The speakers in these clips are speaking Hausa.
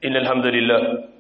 إن الحمد لله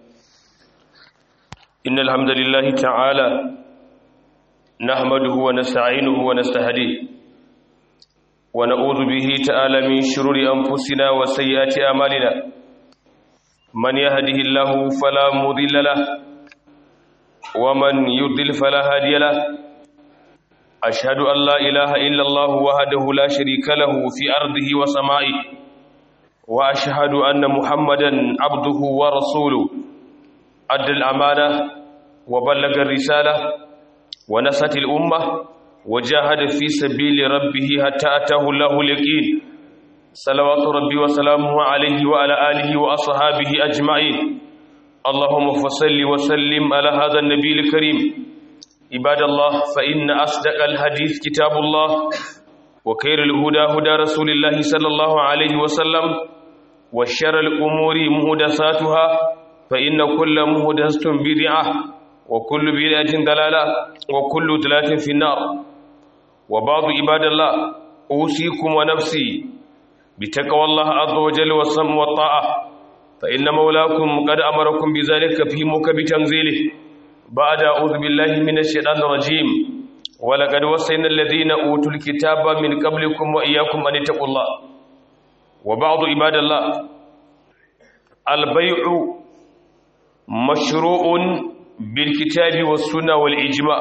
تعالى نحمده ونستعينه ونستهديه ونعوذ به تعالى من شرور أنفسنا وسيئات أعمالنا من يهده الله فلا مضل له ومن يضلل فلا هادي له أشهد أن لا إله إلا الله وحده لا شريك له في أرضه وسمائه وأشهد أن محمدًا عبده ورسوله أدى الأمانة وبلغ الرسالة ونصح الأمة وجاهد في سبيل ربه حتى أتاه الله اليقين صلوات ربي وسلامه عليه وعلى آله وأصحابه أجمعين اللهم فصل وسلم على هذا النبي الكريم عباد الله فإن أصدق الحديث كتاب الله وخير الهدى هدى رسول الله صلى الله عليه وسلم وشر الأمور محدثاتها فإن كل محدثة بدعة وكل بدعة ضلالة وكل ضلالة في النار وبعض عباد الله أوصيكم ونفسي بتقوى الله عز وجل والسمع والطاعة فإن مولاكم قد أمركم بذلك في محكم تنزيله بعد أعوذ بالله من الشيطان الرجيم ولقد وصينا الذين أوتوا الكتاب من قبلكم وإياكم أن اتقوا الله وبعض عباد الله البيع مشروع بالكتاب والسنة والإجماع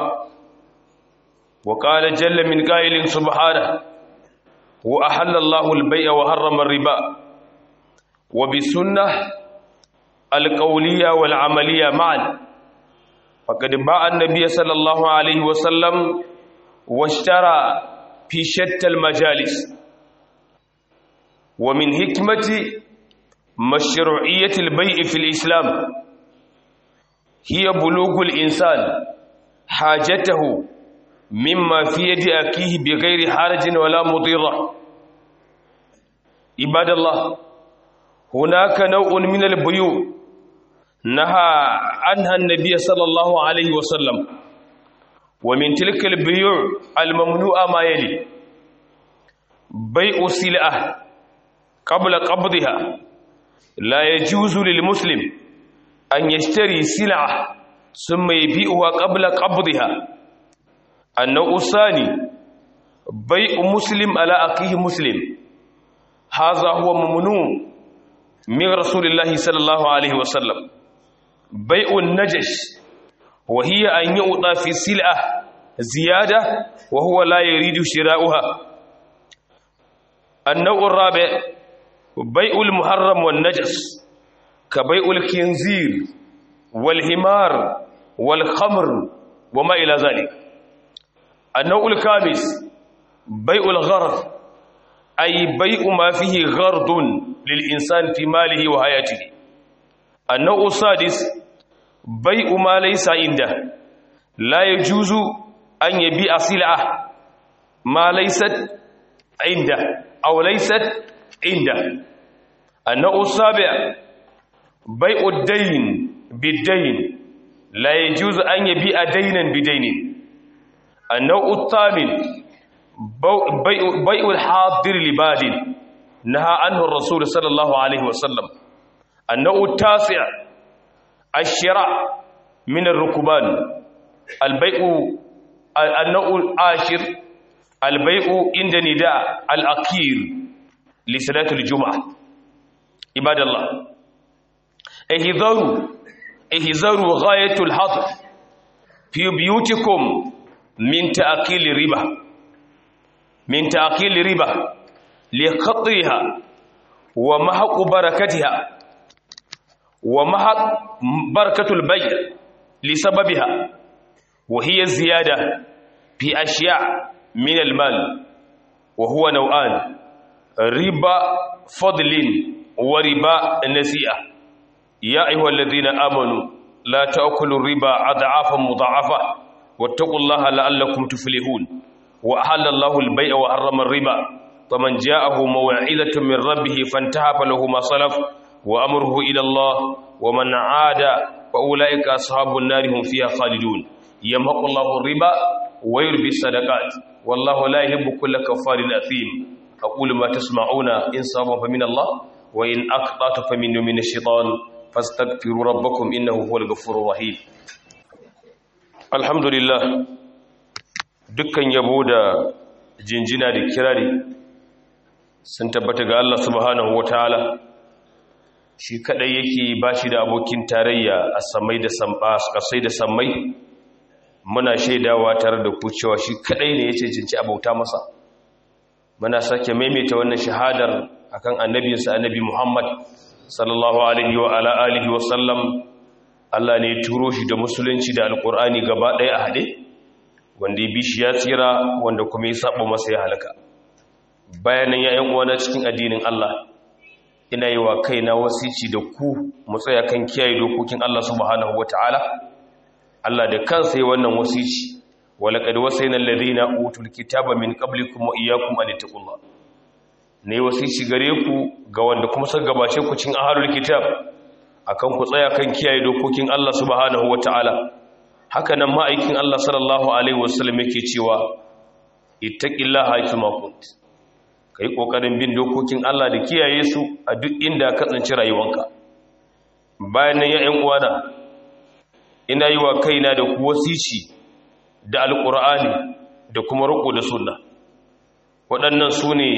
وقال جل من قائل سبحانه وأحل الله البيع وحرم الربا وبالسنة القولية والعملية معا فقد باع النبي صلى الله عليه وسلم واشترى في شتى المجالس ومن حكمة مشروعية البيع في الإسلام هي بلوغ الإنسان حاجته مما في يد أخيه بغير حرج ولا مضرة عباد الله هناك نوع من البيوع نهى عنها النبي صلى الله عليه وسلم ومن تلك البيوع الممنوعة ما يلي بيع السلعة قبل قبضها لا يجوز للمسلم أن يشتري سلعة ثم يبيعها قبل قبضها النوع الثاني بيع مسلم على أخيه مسلم هذا هو ممنوع من رسول الله صلى الله عليه وسلم بيع النجش وهي أن يعطى في سلعة زيادة وهو لا يريد شراؤها النوع الرابع بيع المحرم والنجس كبيع الخنزير والحمار والخمر وما إلى ذلك النوع الخامس بيع الغرض أي بيع ما فيه غرض للإنسان في ماله وحياته النوع السادس بيع ما ليس عنده لا يجوز أن يبيع سلعة ما ليست عنده أو ليست عنده النوع السابع بيع الدين بالدين لا يجوز أن يبيع دينا بدين النوع الثامن بيع الحاضر لباد نهى عنه الرسول صلى الله عليه وسلم النوع التاسع الشراء من الركبان النوع العاشر البيع عند نداء الأخير لصلاة الجمعة عباد الله احذروا غاية الحذر في بيوتكم من تأكيل الربا لقطعها ومحق بركتها ومحق بركة البيع لسببها وهي الزيادة في أشياء من المال وهو نوعان ربا فضل وربا نسيئة يا أيها الذين آمنوا لا تأكلوا الربا أضعافا مضاعفة واتقوا الله لعلكم تفلحون وأحل الله البيع وحرم الربا فمن جاءه موعظة من ربه فانتهى فله ما سلف وأمره إلى الله ومن عاد فأولئك أصحاب النار هم فيها خالدون يمحق الله الربا ويربي الصدقات والله لا يحب كل كفار أثيم أقول ما تسمعون إن صاب فمن الله وإن أقطعت فمن الشيطان fastaghfiru rabbakum innahu huwal ghafurur rahim. Alhamdulillah, dukkan yabo da jinjina da kirari sun tabbata ga Allah subhanahu wataala. Shi kadai yake bashi da abokin tarayya a samai da kasai da sammai. Muna shaidawa tare da ku cewa shi kadai ne yace cinci abauta masa. Muna sake maimaita wannan shahadar akan annabinsa annabi Muhammad sallallahu alaihi wa ala alihi wa sallam. Allah ne ya turo shi da musulunci da alkur'ani gaba ɗaya a haɗe, wanda ya bi shi ya tsira, wanda kuma ya saba masa ya halaka. Bayanan ya'yan uwana cikin addinin Allah, ina yi wa kaina wasici da ku mu tsaya kan kiyaye dokokin Allah subhanahu wata'ala. Allah da kansa yi wannan wasici, walaqad wasayna alladhina utul kitaba min qablikum wa iyyakum an taqullah. Ne wasici gare ku ga wanda kuma suka gabace ku cikin ahlul kitab, akan ku tsaya kan kiyaye dokokin Allah subhanahu wataala. Haka nan ma'aikin Allah sallallahu alaihi wasallam yake cewa ittaqillaha haythuma kunt. Kai kokarin bin dokokin Allah da kiyaye su a duk inda ka tsinci rayuwanka. Bayan nan ya ƴan uwana, ina yi wa kaina da ku wasici da alqur'ani da kuma riƙo da sunna. Waɗannan su ne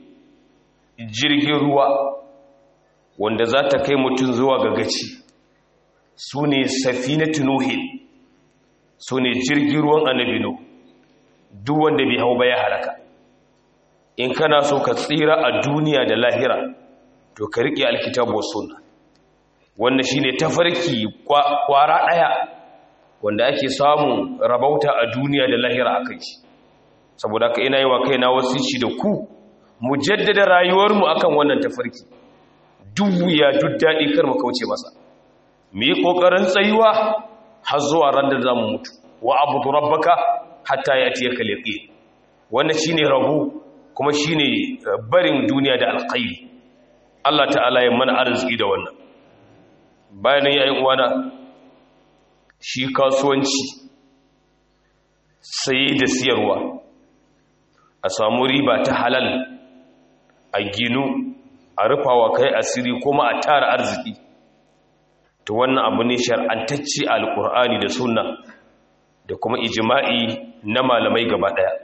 jirgin ruwa wanda za ta kai mutum zuwa ga gaci. Su ne safinatu nuhin, su ne jirgin ruwan annabi Nuh. Duk wanda bai hau ba ya halaka. In kana so ka tsira a duniya da lahira, to ka riƙe alkitabu was sunna. Wannan shine tafarki kwara ɗaya wanda ake samun rabauta a duniya da lahira akai shi. Saboda haka ina yi wa kaina wasici da ku mu jaddada rayuwarmu akan wannan tafarki. Duk ya duk daɗi kar mu kauce masa. Mu yi ƙoƙarin tsayuwa har zuwa ran da za mu mutu. Wa abudu rabbaka hatta yatiyaka al-yaqin. Wannan shine rabo kuma shine barin duniya da alkhairi. Allah ta'ala ya mana arziki da wannan. Bayan yayin uwana, shi kasuwanci saye da siyarwa, a samu riba ta halal, a ginu, a rufawa kai asiri kuma a tara arziki, to wannan abu ne shar'antacce a alkur'ani da sunna da kuma ijma'i na malamai gaba daya.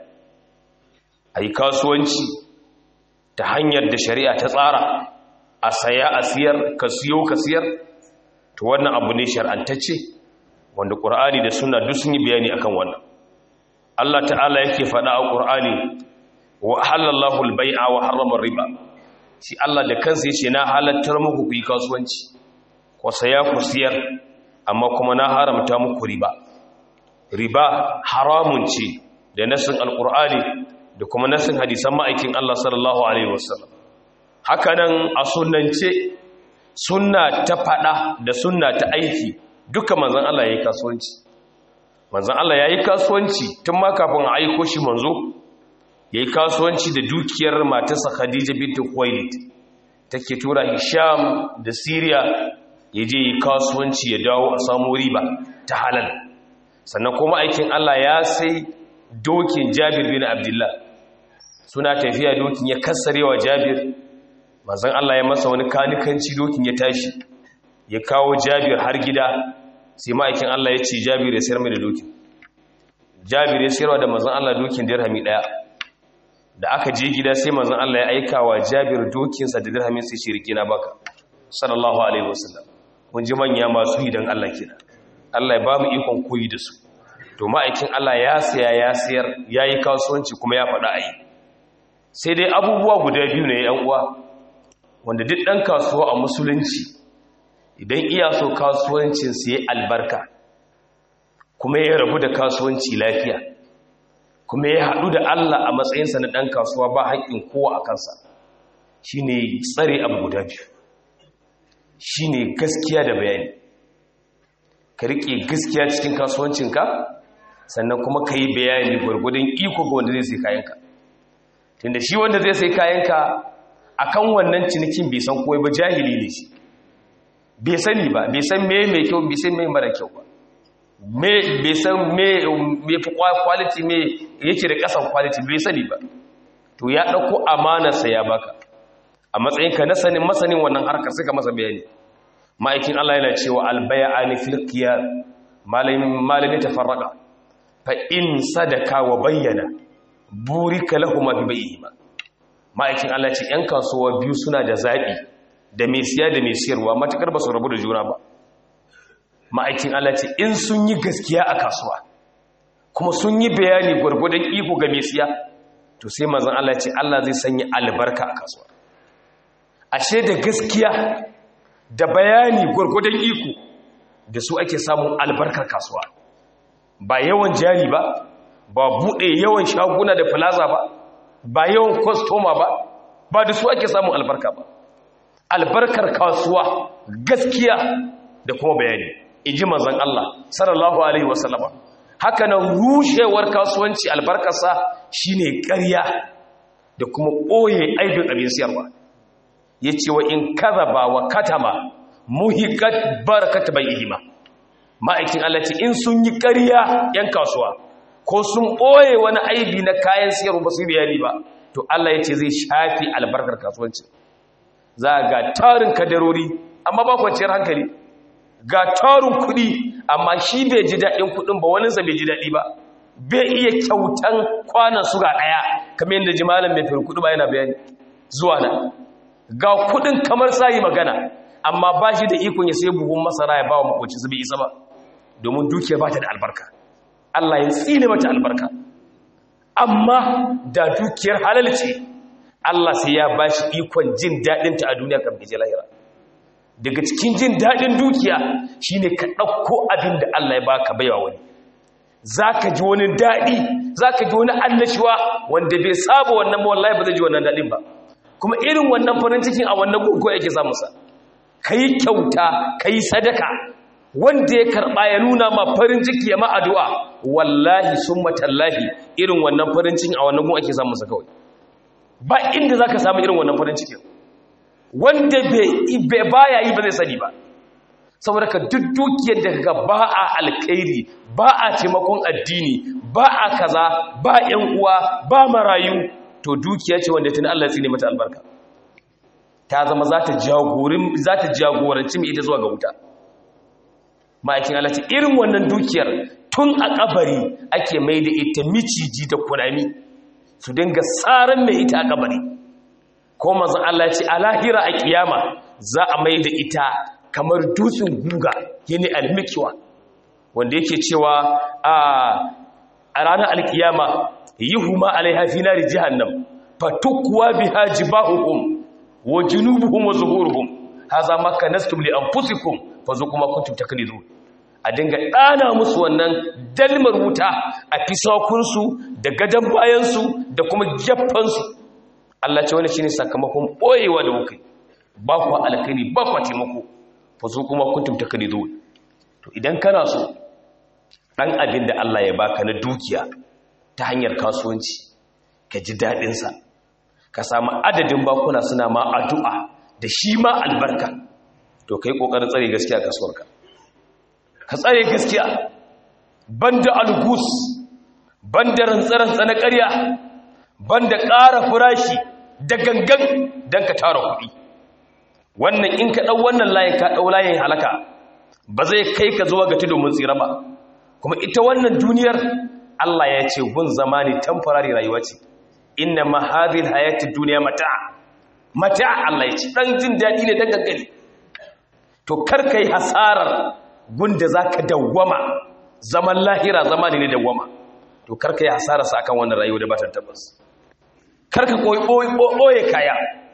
A yi kasuwanci ta hanyar da shari'a ta tsara, a saya a siyar, ka siyo ka siyar, to wannan abu ne shar'antacce wanda ƙur'ani da sunna duk sun yi bayani akan wannan. Allah ta'ala yake faɗa a ƙur'ani, wa halallahu al-bai'a wa harrama riba. Shi Allah da kansa yace na halattar muku ku yi kasuwanci, ku saya ku siyar, amma kuma na haramta muku riba. Riba haramun ce da nasin alqur'ani da kuma nasin hadisan ma'aikin Allah sallallahu alaihi wasallam. Haka nan a sunnance, sunna ta fada da sunna ta aiki, duka manzon Allah yayi kasuwanci. Manzon Allah yayi kasuwanci tun ma kafin a aiko shi manzo. Ya yi kasuwanci da dukiyar matarsa Khadija bintu Khuwailid, take tura Hisham da Syria ya je yi kasuwanci ya dawo a samu riba ta halal. Sannan kuma aikin Allah ya sai dokin Jabir bin Abdullah, suna tafiya dokin ya kassarewa Jabir. Manzon Allah ya masa wani kanikanci, dokin ya tashi ya kawo Jabir har gida, sai ma'aikin Allah ya ce Jabir ya sayar mai da dokin. Jabir ya sayarwa da manzon Allah dokin dirhami 1. Da aka je gida sai manzon Allah ya aika wa Jabir dokinsa da dirhamin sai shirki na baka sallallahu alaihi wasallam. Mun ji manya masu yi dan Allah kenan. Allah ya ba mu ikon koyi da su. To ma'aikin Allah ya saya ya sayar, yayi kasuwanci kuma ya faɗa ayi. Sai dai abubuwa guda biyu ne ƴan uwa wanda duk dan kasuwa a musulunci idan iya so kasuwancin sa yayi albarka kuma ya rabu da kasuwanci lafiya, kuma ya haɗu da Allah a matsayinsa na ɗan kasuwa ba haƙƙin kowa a kansa, shi ne tsare abu guda biyu. Shi ne gaskiya da bayani. Ka riƙe gaskiya cikin kasuwancinka, sannan kuma ka yi bayani gwargwadon iko ga wanda zai sai kayanka. Tunda shi wanda zai sai kayanka a kan wannan cinikin bai san kowai ba, jahili ne shi. Bai sani ba, bai san me mai kyau, bai san me mara kyau ba. Bai san me fi quality me yake da kasan quality bai sani ba. To ya dauko amanarsa ya baka a matsayinka na masanin wannan harkar sai ka masa bayani. ma'aikin Allah yana cewa albay'ani fil qiyam malami tafarraqa fa in sadaka wa bayyana burika lahum fi bay'ihima. Ma'aikin Allah ce ‘yan kasuwa biyu suna da zaɓi da mai siya da mai siyarwa matuƙar ba su rabu da juna ba. Ma'aikin Allah ce in sun yi gaskiya a kasuwa kuma sun yi bayani gwargwadon iko ga mai siya, to sai manzon Allah ce Allah zai sanya albarka a kasuwa. Ashe da gaskiya da bayani gwargwadon iko da su ake samun albarkar kasuwa, ba yawan jari ba, ba buɗe yawan shaguna da plaza ba yawan kwastoma ba da su ake samun albarka ba. Albarkar kasuwa gaskiya da kuma bayani, inji manzon Allah sallallahu alaihi wasallama. Haka nan rushewar kasuwanci albarkarsa shine ƙarya da kuma ɓoye aibin abin siyarwa. Yace wa in kadhaba wa katama muhiqat barakat bai'ihima. Ma'aikin Allah ce in sun yi ƙarya yan kasuwa ko sun ɓoye wani aibi na kayan siyarwa ba su bayani ba, to Allah ya ce zai shafi albarkar kasuwanci. Za ga tarin kadarori amma ba kwanciyar hankali, ga tarin kuɗi amma shi bai ji daɗin kuɗin ba, waninsa bai ji daɗi ba, bai iya kyautan kwanan suga ɗaya kamar yadda jimalin mai fere kuɗi ba yana bayani zuwa nan. Ga kuɗin kamar sayi magana amma ba shi da ikon ya sai buhun masara ya ba wa makwacinsa bai isa ba, domin dukiya ba ta da albarka. Allah ya tsine mata albarka. Amma da dukiyar halal ce, Allah sai ya ba shi ikon jin daɗinta a duniya kan bije lahira. Daga cikin jin daɗin dukiya shi ne ka ɗauko abin da Allah ya baka baiwa wani. Za ka ji wani daɗi, za ka ji wani annashuwa wanda bai saba wannan ba, wallahi ba zai ji wannan daɗin ba. Kuma irin wannan farin cikin a wannan gungun yake samunsa. Ka yi kyauta, ka yi sadaka, wanda ya karɓa ya nuna ma farin ciki ya ma addu'a, wallahi sun matallahi irin wannan farin cikin a wannan gun ake samunsa kawai. Ba inda za ka samu irin wannan farin cikin. Wanda baya yi ba zai sani ba. Saboda ka duk dukiyar da ga ba a alkhairi, ba a taimakon addini, ba a kaza, ba ‘yan uwa, ba marayu, to dukiya ce wanda tuni Allah ya tsine mata albarka. Ta zama za ta jagoranci mai ita zuwa ga wuta. Ma'aikin Allah ce irin wannan dukiyar tun a kabari ake mai da ita miciji da kunami su dinga tsaran mai ita a kabari. Ko manzon Allah ya ce a lahira a kiyama za a mai da ita kamar dutsen guga, yene almikwa, wanda yake cewa a ranar alkiyama yuhuma alaiha fi nari jahannam fatukwa biha jibahuhum wa junubuhum wa zuhuruhum hadha ma kanastum li anfusikum fazuqu ma kuntum taklidun. A dinga dana musu wannan dalmar wuta a fisakunsu da gadan bayansu da kuma geffansu. Allah ce wani shine sakamakon boyewa da mukai, ba ku alkhairi ba ku taimako, fazuqu ma kuntum taklidun. To idan kana so dan abin da Allah ya baka na dukiya ta hanyar kasuwanci ka ji daɗinsa, ka samu adadin bakuna suna ma addu'a da shi ma albarka, to kai ƙoƙarin tsare gaskiya kasuwarka. Ka tsare gaskiya, banda algus, banda rantsarantsa na ƙarya, banda ƙara farashi da gangan don ka tara kuɗi. Wannan in ka ɗau wannan layin ka ɗau layin halaka, ba zai kai ka zuwa ga domin tsira ba. Kuma ita wannan duniyar Allah ya ce gun zamani temporary rayuwa ce. Inna ma hadhihi alhayati ad-dunya mata' Allah ya ce dan jin dadi ne dan gaggari. To kar kai hasarar gunda zaka dawwama, zaman lahira zamani ne dawwama. To kar kai hasarar sa akan wannan rayuwa da ba ta tabbas. Kar ka koyi boye kaya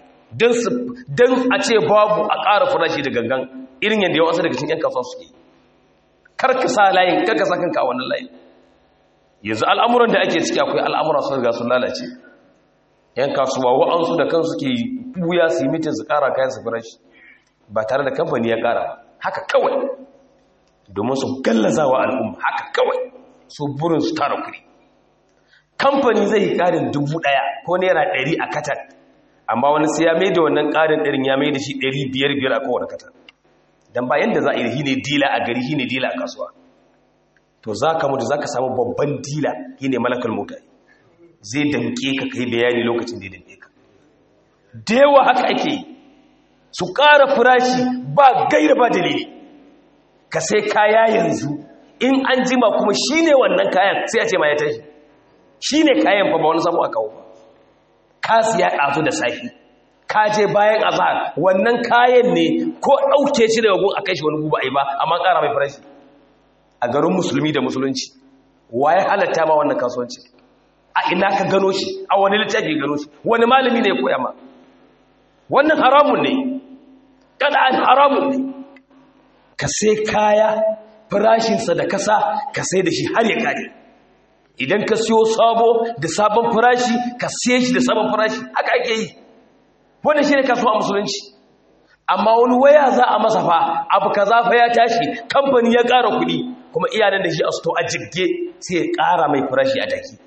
dan a ce babu a ƙara farashi da gangan irin yanda yawa daga cikin ƴan kasuwa suke. Kar ka sa layin, kar ka sa kanka a wannan layin. Yanzu al'amuran da ake ciki akwai al'amura sun riga sun lalace. ‘Yan kasuwa wa'ansu da kansu ke buya su yi mitin su ƙara kayan su farashi ba tare da kamfani ya ƙara, haka kawai, domin su gallaza wa al'umma, haka kawai su burin su tara kuɗi. Kamfani zai yi ƙarin 1,000 ko naira 100 a katan, amma wani sai ya mai da wannan ƙarin ɗarin ya mai da shi 500 a kowane katan. Don bayan da za a yi shi ne dila a gari, shi ne dila a kasuwa. To za ka mutu za ka samu babban dila, shi ne malakal mota, zai damke ka kai bayani lokacin da ya damke ka. Da yawa haka ake yi, su ƙara farashi ba gaira ba dalili. Ka sai kaya yanzu in an jima kuma shine wannan kayan sai a ce ma ya tashi, shine kayan fa ba wani samu a kawo ba. Ka siya ɗazu da safi, ka je bayan azhar, wannan kayan ne ko ɗauke shi daga gun a kai shi wani guba ai ba, amma ƙara mai farashi. A garin musulmi da musulunci waye halatta ma wannan kasuwanci? A ina ka gano shi? A wani littafi gano shi? Wani malami ne ya koya ma? Wannan haramun ne, kada'an haramun ne. Ka sai kaya farashinsa da kasa, ka sai da shi har ya kare. Idan ka siyo sabo da sabon farashi, ka siye shi da sabon farashi, haka ake yi. Wannan shi ne kasuwa a musulunci. Amma wani waya za a masa fa, abu kaza fa ya tashi, kamfani ya ƙara kuɗi, kuma iyanan da shi a sto a jibge sai ya ƙara mai farashi a daki.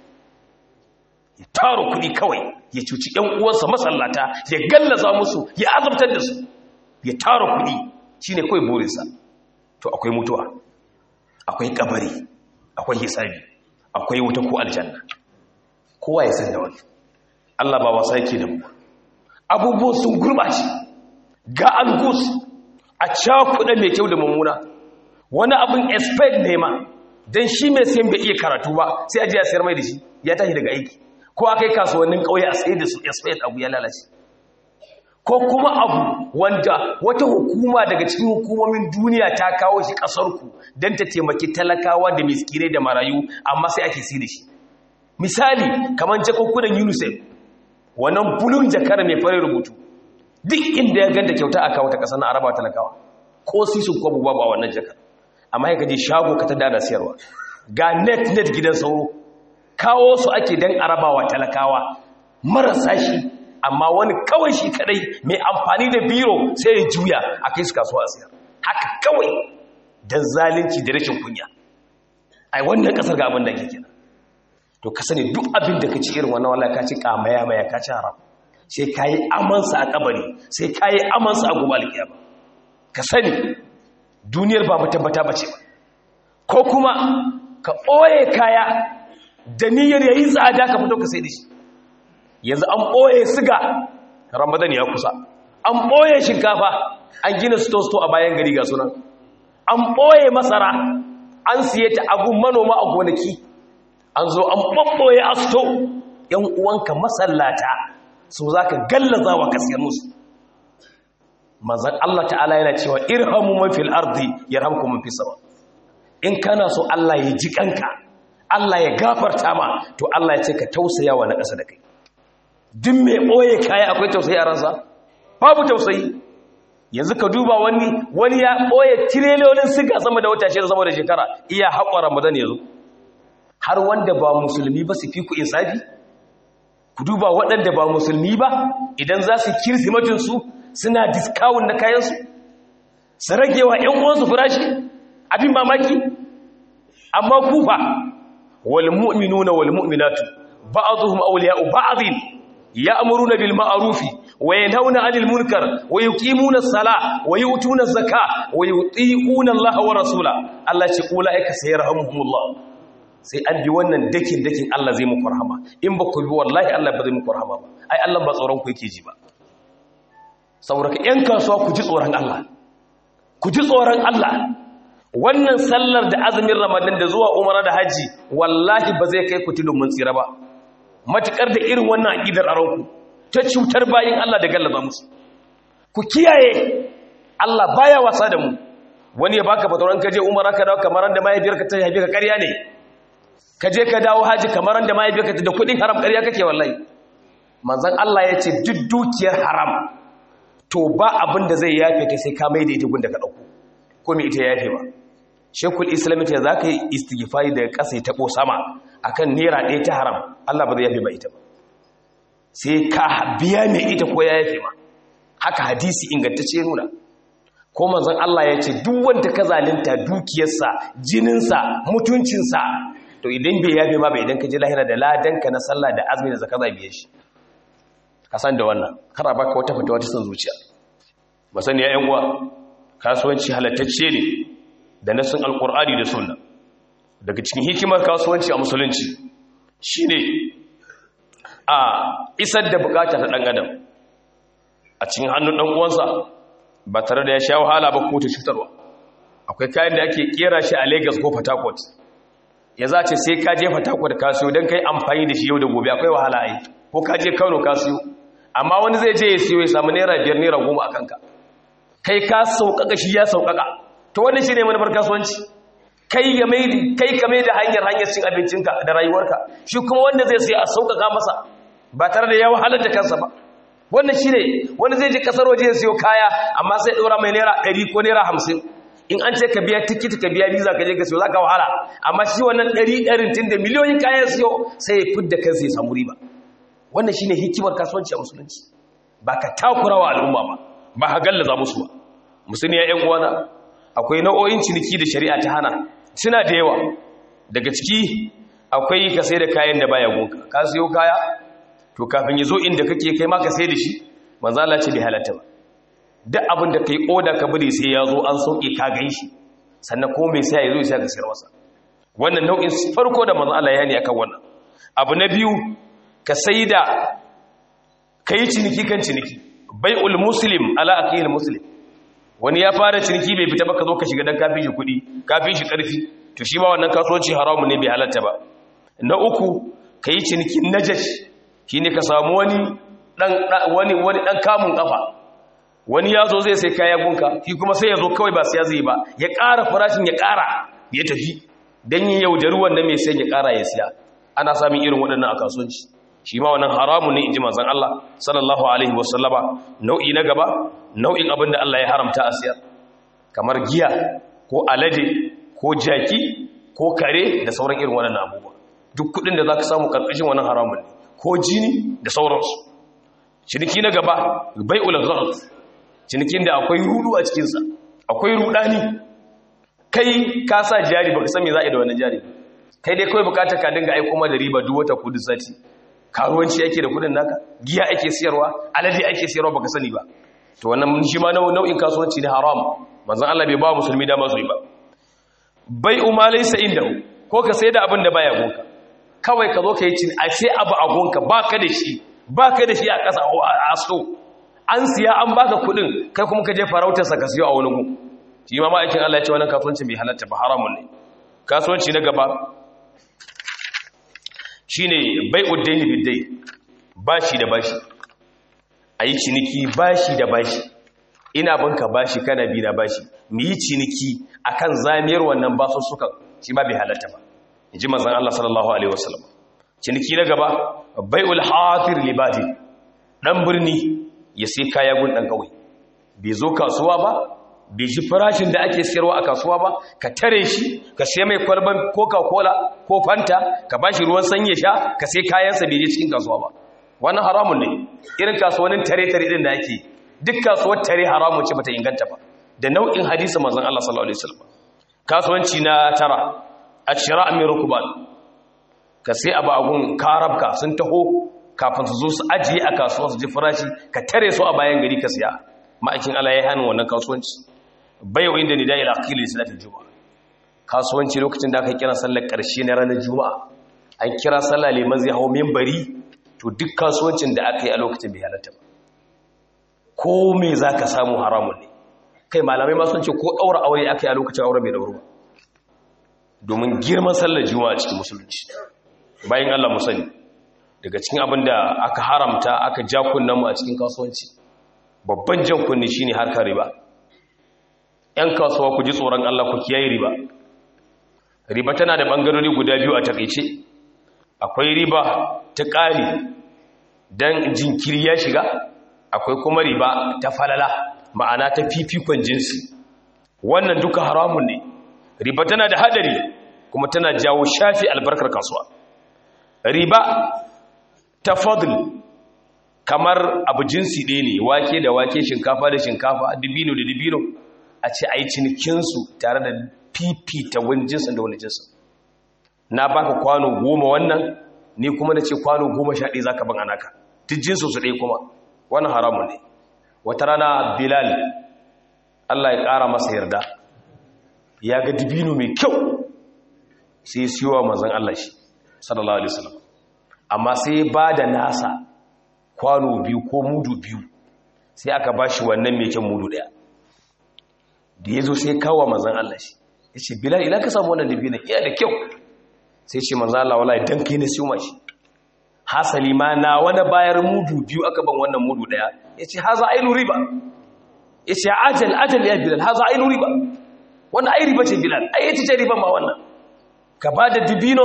Ya taro kuɗi kawai, ya cuci ‘yan uwansa masallata, ya gallaza musu, ya azabtar da su, ya taro kuɗi, shi ne kawai burinsa. To akwai mutuwa, akwai kabari, akwai hisabi, akwai wuta ko aljanna. Kowa ya san da wani. Allah ba wasa yake da mu. Abubuwan sun gurɓace, ga algus a cakuɗa mai kyau da mummuna. Wani abin expert ne ma, don shi mai sayan bai iya karatu ba, sai a ji a sayar mai da shi, ya tashi daga aiki. Ko a kai kasuwannin ƙauye a sayar da su expert abu ya lalace. Ko kuma abu wanda wata hukuma daga cikin hukumomin duniya ta kawo shi ƙasarku don ta taimaki talakawa da miskinai da marayu, amma sai ake sai da shi. Misali, kamar jakunkunan UNICEF, wannan bulun jakar mai fara rubutu, duk inda ya ganta kyauta a kawo ta ƙasar na araba talakawa, ko sisin kwabu babu a wannan jakar. Amma ya kaji shago ka ta dada siyarwa. Ga net gidan sauro, kawo su ake don arabawa talakawa marasa shi, amma wani kawai shi kadai mai amfani da biro sai ya juya a kai su kasuwa a siyar. Haka kawai don zalunci da rashin kunya. Ai wannan kasar ga abin da ke kira. To ka sani duk abin da ka ci irin wannan wallahi ka ci kamaya ka ci haram. Sai ka yi amansa a kabari, sai ka yi amansa a gobe alkiyama. Ka sani duniyar ba matabbata bace ba. Ko kuma ka ɓoye kaya da niyyar yayi tsada ka fito ka sai da shi. Yanzu an ɓoye siga, Ramadan ya kusa. An ɓoye shinkafa, an gina sto a bayan gari ga sunan. An ɓoye masara, an siye ta abun manoma a gonaki. An zo an ɓoɓɓoye a sto, ‘yan uwanka masallata su za ka gallaza wa kasiyar musu. Manzan Allah ta'ala yana cewa irhamu man fil ardi yarhamkum man fis sama. In kana so Allah ya ji kanka, Allah ya gafarta ma, to Allah ya ce ka tausaya wa na ƙasa da kai. Duk mai ɓoye kaya akwai tausayi a ransa? Babu tausayi. Yanzu ka duba wani ya ɓoye tirelolin siga sama da wata shida sama da shekara, iya haƙwa Ramadan ya zo. Har wanda ba musulmi ba su fi ku insafi? Ku duba waɗanda ba musulmi ba, idan za su kirsimatinsu suna diskawun na kayansu, su rage wa ‘yan uwansu farashi, abin mamaki. Amma kufa, wal mu'minuna wal mu'minatu, ba'dhuhum awliya'u ba'dhin, ya'muruna bil ma'rufi wa yanhauna 'anil munkar wa yuqimuna as-salata wa yu'tuna az-zakata wa yuti'una Allaha wa rasulahu. Allah ce ulaika sayarhamuhumullah. Sai an bi wannan dakin Allah zai muku rahama. In ba ku bi wallahi Allah ba zai muku rahama ba. Ai Allah ba tsoron ku yake ji ba. Saboda ka ƴan kasuwa ku ji tsoron Allah. Ku ji tsoron Allah. Wannan sallar da azumin Ramadan da zuwa Umara da Haji wallahi ba zai kai ku tudun mun tsira ba. Matukar da irin wannan aqidar a ranku ta cutar bayin Allah da gallaba musu. Ku kiyaye, Allah baya wasa da mu. Wani ya baka fataran ka je Umara ka dawo kamar da mahaifiyarka ta haife ka ƙarya ne. Ka je ka dawo Haji kamar da mahaifiyarka da kuɗin haram ƙarya kake wallahi. Manzon Allah ya ce duk dukiyar haram to ba abin da zai yafe ta sai ka mai da ita gunda ka dauko. Ko me ita yafe ba. Shekul Islam ya za ka yi istighfari daga ƙasa ya taɓo sama akan naira ɗaya ta haram, Allah ba zai yafe ba ita ba. Sai ka biya mai ita ko ya yafe ma. Haka hadisi ingantacce nuna. Ko manzon Allah ya ce duk wanda ka zalunta dukiyarsa, jininsa, mutuncinsa, to idan bai yafe ma ba, idan ka ji lahira da ladanka na sallah da azumi da zakka za biye shi. Ka san da wannan, kar a baka wata fatawa ta san zuciya. Ba sani ya ƴan uwa, kasuwanci halattacce ne da nasin alkur'ani da sunna. Daga cikin hikimar kasuwanci a musulunci shine a isar da bukata ta dan adam a cikin hannun dan uwansa ba tare da ya sha wahala ba ko ta cutarwa. Akwai kayan da ake kera shi a Lagos ko Port Harcourt, ya za ce sai ka je Port Harcourt ka siyo don kai amfani da shi yau da gobe, akwai wahala ai, ko ka je Kano ka siyo, amma wani zai je ya siyo ya samu naira 5 naira 10 a kanka, kai ka sauƙaƙa shi ya sauƙaƙa. To wannan shine manufar kasuwanci, kai ka mai da hanyar cin abincinka da rayuwarka, shi kuma wanda zai sai a sauƙaƙa masa ba tare da ya wahalar da kansa ba. Wannan shine wanda zai je kasar waje ya siyo kaya amma sai ɗora mai naira 100 ko naira 50, in an ce ka biya tikiti ka biya visa ka je ka siyo za ka wahala, amma shi wannan 100 tun da miliyoyin kayan siyo sai ya fidda kansa ya samu riba. Wannan shine hikimar kasuwanci a musulunci, ba ka takurawa al'umma ba ka gallaza musu ba. Musulmi ya ƴan uwana, akwai nau'o'in ciniki da shari'a ta hana, suna da yawa. Daga ciki akwai ka sai da kayan da baya gonka, ka siyo kaya to kafin ya zo inda kake kai ma ka sai da shi, manzo Allah ce bai halatta ba. Duk abin da kai oda ka bari sai ya zo an sauke ka gan shi, sannan ko mai sai ya zo sai ka sayar masa. Wannan nau'in farko da manzo Allah ya yi akan wannan. Abu na biyu, ka sai da kai ciniki kan ciniki, bai'ul muslim ala aqil muslim. Wani ya fara ciniki bai fita ba ka zo ka shiga dan kafin shi kuɗi, kafin shi ƙarfi, to shi ma wannan kasuwanci haramu ne, bai halatta ba. Na uku, ka yi cinikin najash, shine ka samu wani dan kamun kafa, wani ya zo zai sai kaya gunka, shi kuma sai ya zo kawai ba sai ya zai ba, ya ƙara farashin ya ƙara ya tafi dan yin yaudari wanda mai sai ya ƙara ya siya. Ana samun irin waɗannan a kasuwanci, shi ma wannan haramu ne inji manzon Allah sallallahu alaihi wasallama. Nau'i na gaba, nau'in abin da Allah ya haramta a siyar, kamar giya ko alade ko jaki ko kare da sauran irin waɗannan abubuwa. Duk kuɗin da za ka samu ƙarƙashin wannan haramun ne, ko jini da sauransu. Ciniki na gaba, bai'ul gharar, cinikin da akwai rudu a cikinsa, akwai rudani. Kai ka sa jari baka san me za a yi da wannan jari, kai dai kawai bukatar ka dinga aiko ma da riba duk wata kudin sati. Karuwanci ake da kudin naka, giya ake siyarwa, alade ake siyarwa baka sani ba. To wannan shi ma nau'in kasuwanci ne haram, manzon Allah bai ba musulmi dama su yi ba. Bai'u ma laysa indahu, ko ka sai da abin da baya gonka, kawai ka zo ka yi cin a sai abu a gonka baka da shi a ƙasa a so, an siya an baka kudin, kai kuma ka je farautarsa ka siyo a wani gun. Shi ma ma'aikin Allah ya ce wannan kasuwanci bai halatta ba, haramun ne. Kasuwanci na gaba shine bai'ud dayni bid-dayn, bashi da bashi. Ayi ciniki bashi da bashi, ina banka bashi kana bi na bashi, mu yi ciniki akan zamiyar wannan basussukan, shi ma bai halatta ba, inji manzon Allah sallallahu alaihi wasallam. Ciniki na gaba, bai'ul hatir libadi, dan birni ya sai kaya gun dan kauye, bai zo kasuwa ba, bai ji farashin da ake siyarwa a kasuwa ba, ka tare shi, ka sai mai kwalban Coca-Cola ko Fanta, ka bashi ruwan sanyi sha, ka sai kayansa bai je cikin kasuwa ba. Wannan haramun ne, irin kasuwannin tare-tare din da ake, duk kasuwar tare haramun ce bata inganta ba, da nau'in hadisi manzon Allah sallallahu alaihi wasallam. Kasuwanci na tara, ashra' min rukban, ka sai abu agun karabka sun taho kafin su zo su ajiye a kasuwa su ji farashi, ka tare su a bayan gari ka siya. Ma'aikin Allah ya hana wannan kasuwanci. Bayo inda ni dai al-aqil salatul juma'a, kasuwanci lokacin da aka kira sallar karshe na ranar juma'a, an kira sallah liman zai hawo minbari, to duk kasuwancin da aka yi a lokacin bai halatta ba, ko me zaka samu haramun ne. Kai malamai ma sun ce ko daura aure aka yi a lokacin aure bai dauro ba, domin girman sallar juma'a cikin musulunci. Bayan Allah mu sani, daga cikin abin da aka haramta aka ja kunnanmu a cikin kasuwanci, babban jan kunni shine harkar riba. ‘Yan kasuwa ku ji tsoron Allah, ku kiyaye riba. Riba tana da ɓangarori guda biyu a taƙaice. Akwai riba ta ƙari don jinkiri ya shiga, akwai kuma riba ta falala, ma'ana ta fifikon jinsi. Wannan duka haramun ne. Riba tana da haɗari kuma tana jawo shafi albarkar kasuwa. Riba ta fadl, kamar abu jinsi ɗaya ne, wake da wake, shinkafa da shinkafa, dibino da dibino, a ce a yi cinikinsu tare da fifita wani jinsin da wani jinsin. Na baka kwano 10 wannan, ni kuma na ce kwano 11 za ka ban anaka, duk jinsu su ɗaya kuma, wannan haramun ne. Wata rana Bilal, Allah ya ƙara masa yarda, ya ga dibino mai kyau, sai siyo wa manzon Allah shi, sallallahu alaihi wasallam. Amma sai ba da nasa kwano 2 ko mudu 2, sai aka ba shi wannan mai kyan mudu 1. da yazo sai kawo manzon Allah shi yace Bilal ina ka samu wannan dabino iya da kyau sai ce manzon Allah wallahi dan kai ne siyo mashi hasali ma na wani bayar mudu biyu aka ban wannan mudu daya yace haza ainu riba yace ajal ya Bilal haza ainu riba wannan ai riba ce Bilal ai ita ce riba ma wannan ka bada dibino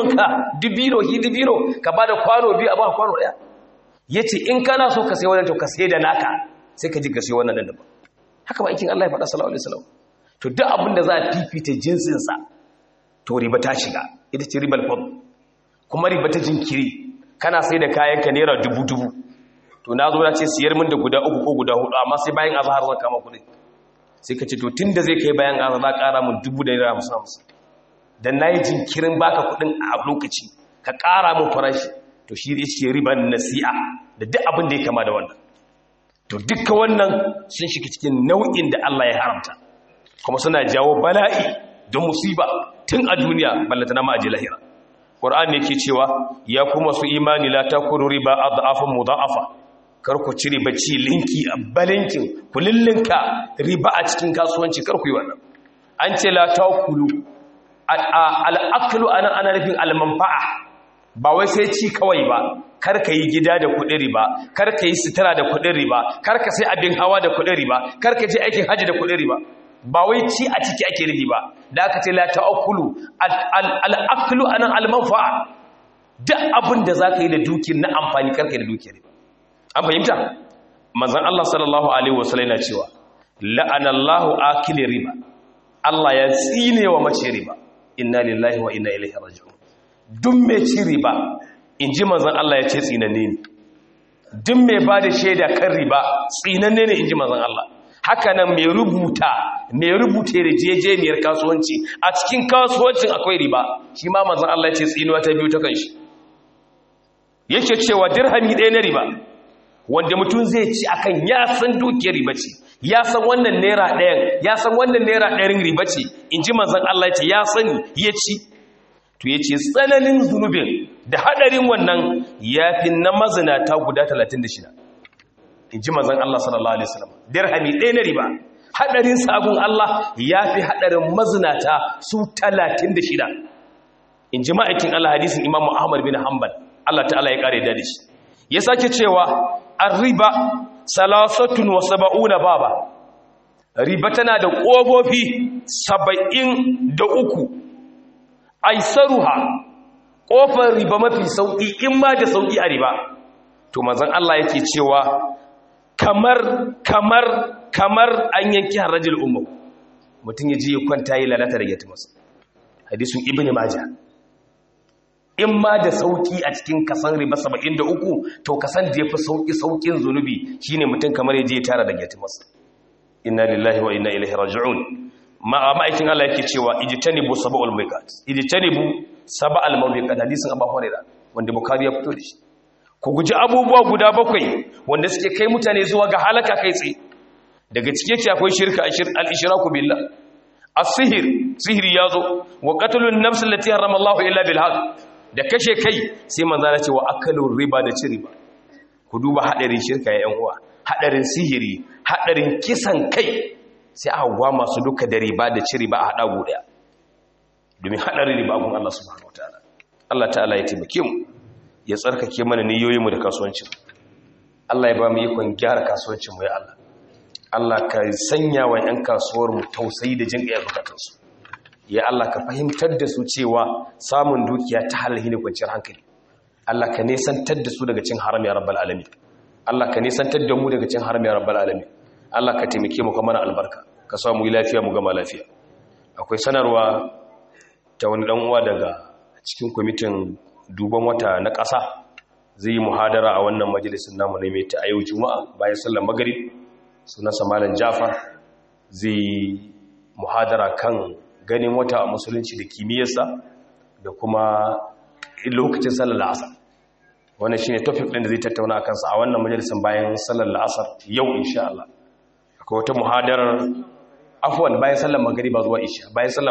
ka bada kwano biyu a ba kwano daya yace in kana so ka sai wannan to ka sai da naka sai ka ji ka sai wannan da ba haka ba aikin Allah ya faɗa sallallahu alaihi wasallam to duk abin da za a fifita jinsin sa to riba ta shiga ita ce ribal fadl kuma riba ta jinkiri kana sai da kayan ka naira dubu to na zo na ce siyar min da guda 3 ko guda 4 amma sai bayan azhar zan kama kuɗi sai ka ce to tunda zai kai bayan azhar za ƙara min 1,150 dan nayi jinkirin baka kuɗin a lokaci ka ƙara min farashi to shi ne ce riban nasi'a da duk abin da ya kama da wannan to dukkan wannan sun shiga cikin nau'in da Allah ya haramta kuma suna jawo bala'i da musiba tun a duniya ballata na ma'aji lahira Qur'ani yake cewa ya kuma su imani la takunu riba adhafan mudha'afa kar ku ci riba ci linki a balinkin ku lillinka riba a cikin kasuwanci kar ku yi wannan an ce la takulu al-aklu ana nufin al-manfa'a ba wai sai ci kawai ba kar ka yi gida da kuɗin riba kar ka yi sutura da kuɗin riba kar ka sai abin hawa da kuɗin riba kar ka je aikin haji da kuɗin riba ba wai ci a ciki ake riba ba da aka ce la ta'akulu al-aklu anan al-manfa'a duk abin da zaka yi da dukiyar na amfani kar ka yi da dukiyar riba an fahimta manzon Allah sallallahu alaihi wasallam yana cewa la'ana Allahu akili riba Allah ya tsine wa mace riba inna lillahi wa inna ilaihi raji'un duk mai ci riba in ji manzan Allah ya ce tsinanne ne duk mai ba da shaida kan riba tsinanne ne in ji manzan Allah haka nan mai rubuta yarjejeniyar kasuwanci a cikin kasuwancin akwai riba shi ma manzan Allah ya ce tsinuwa ta biyu ta kan shi yake cewa dirhami ɗaya na riba wanda mutum zai ci akan ya san dukiyar riba ce ya san wannan naira ɗayan riba ce in ji manzan Allah ya ce ya sani ya ci to ya ce tsananin zunubin da haɗarin wannan ya fi na mazinata guda 36 in ji mazan Allah sallallahu Alaihi wasallam dirhami ɗaya na riba haɗarin sabon Allah ya fi haɗarin mazinata su 36 in ji ma'aikin Allah hadisin imamu Ahmad bin Hanbal Allah ta'ala ya ƙare da shi ya sake cewa an riba 73 baba riba tana da ƙofofi 73 aisaruha ƙofar riba mafi sauƙi in ma da sauƙi a riba to manzon Allah yake cewa kamar an yanki harajul ummu mutum ya ji ya kwanta yi lalata da yatimarsa hadisun ibn majah in ma da sauƙi a cikin kasan riba 73 to kasan da yafi sauƙin zunubi shine mutum kamar ya je ya tara da yatimarsa inna lillahi wa inna ilaihi raji'un ma'aikin Allah yake cewa ijtanibu sab'al mubiqat ijtanibu sab'al mubiqat hadisin Abu Hurairah wanda Bukhari ya fito da shi ku guji abubuwa guda 7 wanda suke kai mutane zuwa ga halaka kai tsaye daga cike ce akwai shirka al-ishraku billah as-sihr sihiri yazo wa qatlun nafs allati harrama Allah illa bil haqq da kashe kai sai manzo ya ce wa akalur riba da ci riba ku duba hadarin shirka ya yan uwa hadarin sihiri hadarin kisan kai sai a hawa masu duka da riba da ci riba a haɗa guda domin haɗarin riba gun Allah subhanahu wataala Allah ta'ala ya taimake mu ya tsarkake mana niyoyinmu da kasuwancin Allah ya ba mu ikon gyara kasuwancin mu ya Allah Allah ka sanya wa ƴan kasuwar mu tausayi da jin ƙayar bukatunsu ya Allah ka fahimtar da su cewa samun dukiya ta halali ne kwanciyar hankali Allah ka nesantar da su daga cin haram ya rabbal alamin Allah ka nesantar da mu daga cin haram ya rabbal alamin Allah ka taimake mu kuma na albarka ka sa mu yi lafiya mu gama lafiya akwai sanarwa ta wani dan uwa daga cikin kwamitin duban wata na ƙasa zai yi muhadara a wannan majalisin namu ne mai ta a yau juma'a bayan sallar maghrib sunansa malam Jafar zai muhadara kan ganin wata a musulunci da kimiyyarsa da kuma lokacin sallar asar wannan shine topic din da zai tattauna akan sa a wannan majalisin bayan sallar asar yau insha Allah akwai wata muhadarar afwan bayan sallar magriba zuwa isha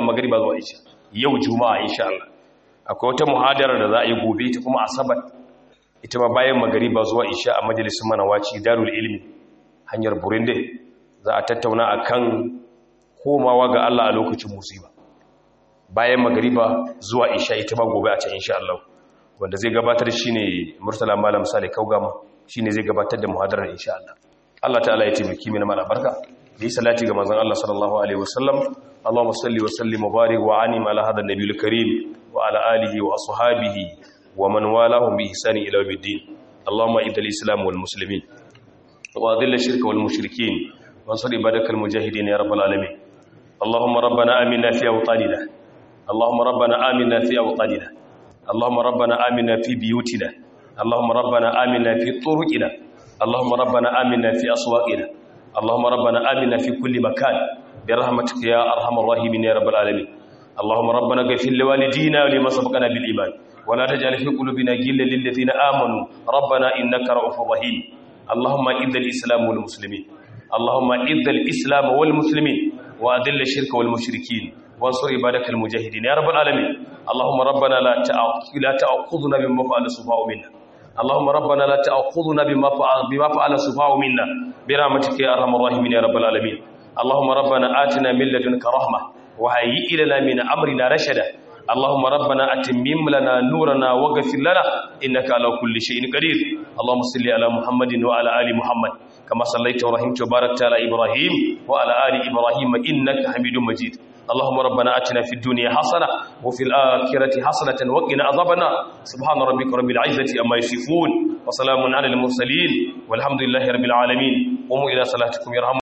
yau juma'a insha Allah akwai wata muhadarar da za a yi gobe ta kuma asabar ita ma bayan magriba zuwa isha a majalisin manawaci darul ilmi hanyar burinde za a tattauna akan komawa ga Allah a lokacin musiba bayan magariba zuwa isha ita ba gobe a can insha Allah wanda zai gabatar shine Murtala Malam Sale Kaugama shine zai gabatar da muhadarar insha Allah Allah ta'ala ya taimaki mu mana barka yi salati ga manzon Allah sallallahu alaihi wasallam Allahumma salli wa sallim wa barik wa anim ala hadha an-nabiyil karim wa ala alihi wa ashabihi wa man walahum bi ihsani ila yawmiddin Allahumma idil islam wal muslimin wa adhill ash-shirka wal mushrikeen wansur ibadakal mujahidin ya rabbal alamin Allahumma rabbana aminna fi awtanina Allahumma rabbana aminna fi awtanina Allahumma rabbana aminna fi biyutina Allahumma rabbana aminna fi turuqina Allahumma rabbana aminna fi aswaqina Allahumma rabbana aminna fi kulli makan برحمتك يا أرحم الراحمين يا رب العالمين اللهم ربنا اغفر لوالدينا ولمن سبقنا بالإيمان ولا تجعل في قلوبنا غلا للذين آمنوا ربنا إنك رؤوف رحيم اللهم إذ الإسلام والمسلمين اللهم إذ الإسلام والمسلمين وأذل الشرك والمشركين وانصر عبادك المجاهدين يا رب العالمين اللهم ربنا لا تأخذنا بما فعل السفهاء منا اللهم ربنا لا تأخذنا بما فعل السفهاء منا برحمتك يا أرحم الراحمين يا رب العالمين اللهم ربنا آتنا من لدنك رحمة وهيئ لنا من أمرنا رشدا اللهم ربنا أتمم لنا نورنا واغفر لنا إنك على كل شيء قدير اللهم صل على محمد وعلى آل محمد كما صليت ورحمت وباركت على إبراهيم وعلى آل إبراهيم إنك حميد مجيد اللهم ربنا آتنا في الدنيا حسنة وفي الآخرة حسنة وقنا عذاب النار سبحان ربك رب العزة عما يصفون وسلام على المرسلين والحمد لله رب العالمين قوموا إلى صلاتكم يرحمكم